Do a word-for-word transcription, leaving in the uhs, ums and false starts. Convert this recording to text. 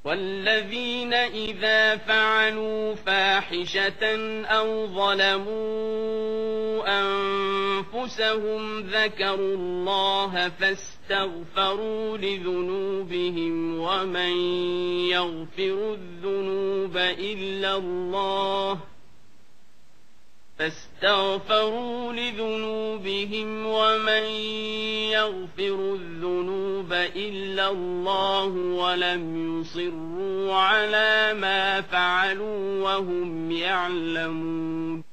والذين إذا فعلوا فاحشة أو ظلموا أنفسهم ذكروا الله فاستغفروا لذنوبهم ومن يغفر الذنوب إلا الله فاستغفروا لذنوبهم ومن يغفر الذنوب إلا الله ولم يصروا على ما فعلوا وهم يعلمون